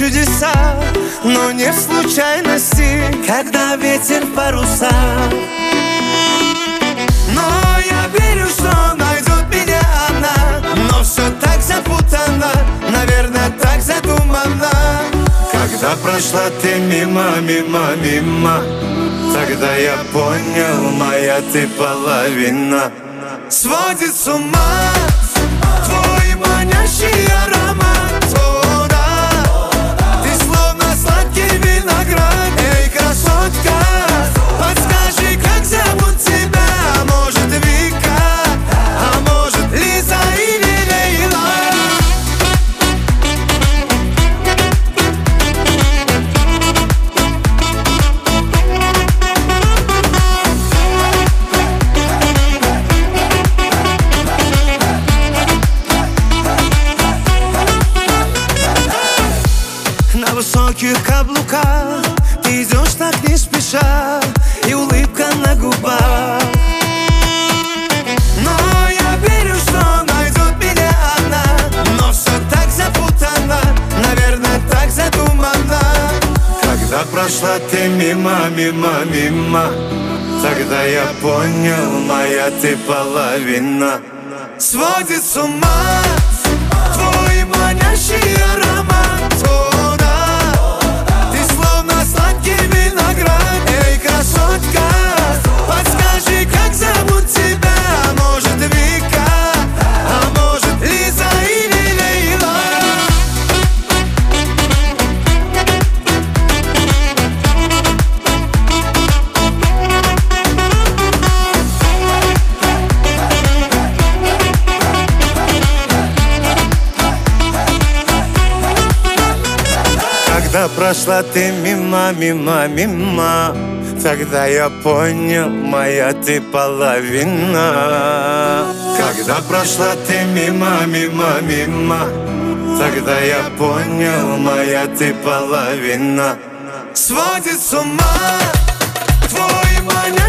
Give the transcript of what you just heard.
чудеса, но не в случайности, когда ветер в паруса. Но я верю, что найдет меня она, но все так запутано, наверное, так задумано. Когда прошла ты мимо, мимо, мимо, тогда я понял, моя ты половина. Сводит с ума твой манящий аромат, о да, ты словно сладкий виноград. Эй, красотка, подскажи, как зовут тебя? Может, Вика, а может, Лиза или Лейла? На высоких каблуках ты идешь так не спеша, и улыбка на губах. Но я верю, что найдет меня она, но все так запутано, наверное, так задумано. Когда прошла ты мимо, мимо, мимо, тогда я понял, моя ты половина. Сводит с ума твой манящий аромат, о да, ты словно сладкий виноград. Эй, красотка, подскажи, как зовут тебя? Может, Вика, а может, Лиза или Лейла? Когда прошла ты мимо, мимо, мимо, тогда я понял, моя ты половина. Когда прошла ты мимо, мимо, мимо, тогда я понял, моя ты половина. Сводит с ума твой манящий